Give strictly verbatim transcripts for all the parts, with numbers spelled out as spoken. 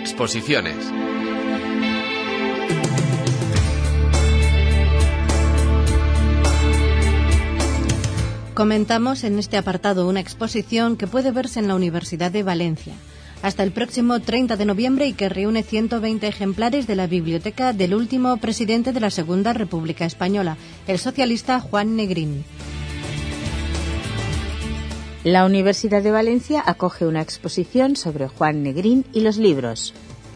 Exposiciones. Comentamos en este apartado una exposición que puede verse en la Universidad de Valencia hasta el próximo treinta de noviembre y que reúne ciento veinte ejemplares de la biblioteca del último presidente de la Segunda República Española, el socialista Juan Negrín. La Universidad de Valencia acoge una exposición sobre Juan Negrín y los libros.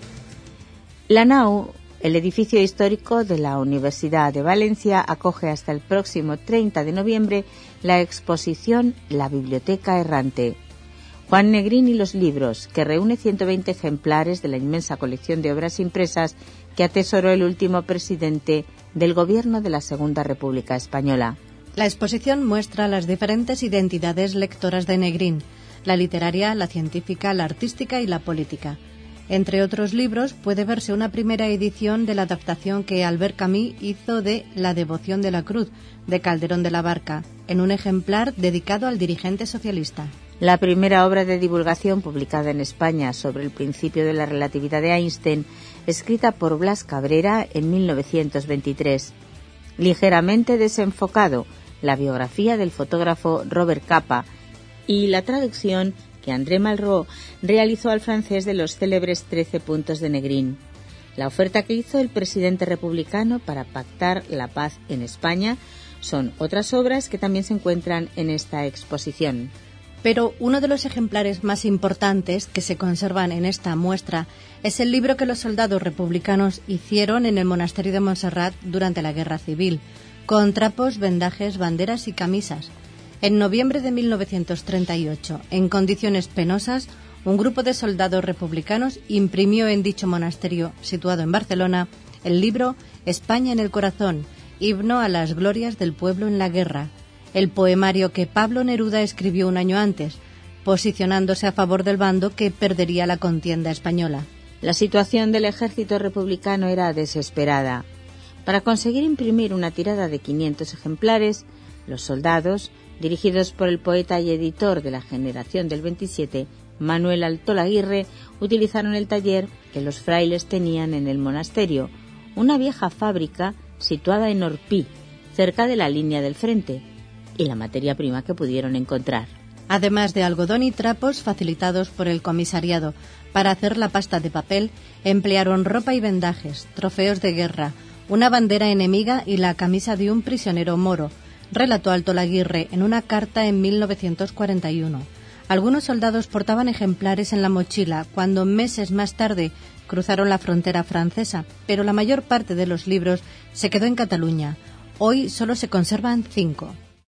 La nau, el edificio histórico de la Universidad de Valencia, acoge hasta el próximo treinta de noviembre la exposición La Biblioteca Errante. Juan Negrín y los libros, que reúne ciento veinte ejemplares de la inmensa colección de obras impresas que atesoró el último presidente del gobierno de la Segunda República Española. La exposición muestra las diferentes identidades lectoras de Negrín, la literaria, la científica, la artística y la política. Entre otros libros puede verse una primera edición de la adaptación que Albert Camus hizo de La devoción de la cruz, de Calderón de la Barca, en un ejemplar dedicado al dirigente socialista. La primera obra de divulgación publicada en España sobre el principio de la relatividad de Einstein, escrita por Blas Cabrera en mil novecientos veintitrés. Ligeramente desenfocado, la biografía del fotógrafo Robert Capa y la traducción que André Malraux realizó al francés de los célebres trece puntos de Negrín. La oferta que hizo el presidente republicano para pactar la paz en España son otras obras que también se encuentran en esta exposición. Pero uno de los ejemplares más importantes que se conservan en esta muestra es el libro que los soldados republicanos hicieron en el monasterio de Montserrat durante la Guerra Civil, con trapos, vendajes, banderas y camisas. En noviembre de mil novecientos treinta y ocho, en condiciones penosas, un grupo de soldados republicanos imprimió en dicho monasterio, situado en Barcelona, el libro España en el corazón, himno a las glorias del pueblo en la guerra, el poemario que Pablo Neruda escribió un año antes, posicionándose a favor del bando que perdería la contienda española. La situación del ejército republicano era desesperada. Para conseguir imprimir una tirada de quinientos ejemplares, los soldados, dirigidos por el poeta y editor de la generación del veintisiete, Manuel Altolaguirre, utilizaron el taller que los frailes tenían en el monasterio, una vieja fábrica situada en Orpí, cerca de la línea del frente, y la materia prima que pudieron encontrar. Además de algodón y trapos facilitados por el comisariado, para hacer la pasta de papel, emplearon ropa y vendajes, trofeos de guerra, una bandera enemiga y la camisa de un prisionero moro, relató Altolaguirre en una carta en mil novecientos cuarenta y uno. Algunos soldados portaban ejemplares en la mochila cuando meses más tarde cruzaron la frontera francesa, pero la mayor parte de los libros se quedó en Cataluña. Hoy solo se conservan cinco.